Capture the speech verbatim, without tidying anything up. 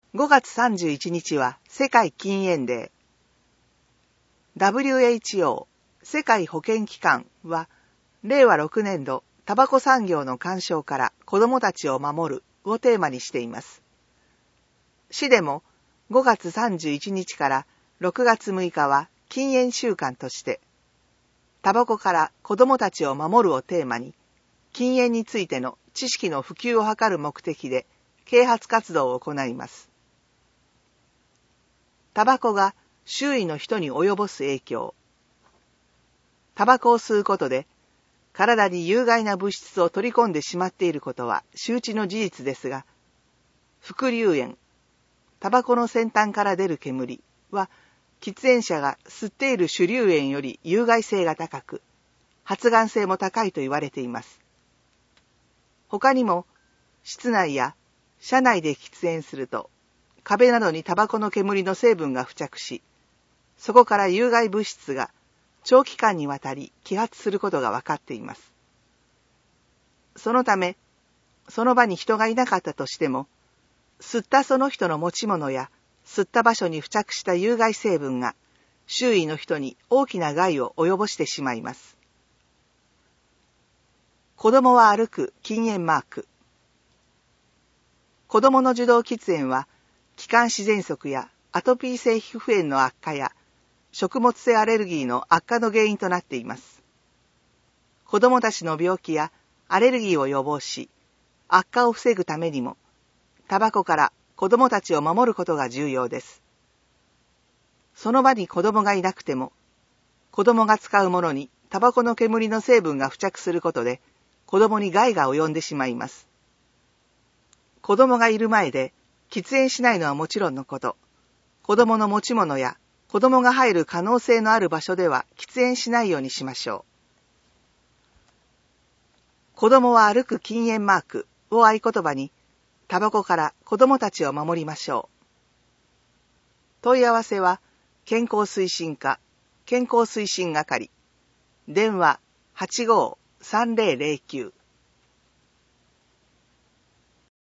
ごがつさんじゅういちにちは世界禁煙デー。ダブリューエイチオー 世界保健機関は、れいわろくねんどタバコ産業の干渉から子どもたちを守るをテーマにしています。市でもごがつさんじゅういちにちからろくがつむいかは禁煙週間として、タバコから子どもたちを守るをテーマに、禁煙についての知識の普及を図る目的で啓発活動を行います。タバコが周囲の人に及ぼす影響。タバコを吸うことで、体に有害な物質を取り込んでしまっていることは周知の事実ですが、副流煙、タバコの先端から出る煙は、喫煙者が吸っている主流煙より有害性が高く、発がん性も高いと言われています。他にも、室内や車内で喫煙すると、壁などにタバコの煙の成分が付着し、そこから有害物質が長期間にわたり揮発することが分かっています。そのため、その場に人がいなかったとしても、吸ったその人の持ち物や吸った場所に付着した有害成分が周囲の人に大きな害を及ぼしてしまいます。子供は歩く禁煙マーク。子供の受動喫煙は、気管支喘息やアトピー性皮膚炎の悪化や食物性アレルギーの悪化の原因となっています。子供たちの病気やアレルギーを予防し、悪化を防ぐためにも、タバコから子供たちを守ることが重要です。その場に子供がいなくても、子供が使うものにタバコの煙の成分が付着することで、子供に害が及んでしまいます。子供がいる前で、喫煙しないのはもちろんのこと、子供の持ち物や子供が入る可能性のある場所では喫煙しないようにしましょう。子供は歩く禁煙マークを合言葉に、タバコから子供たちを守りましょう。問い合わせは、健康推進課、健康推進係、電話 はちごーさんぜろぜろきゅう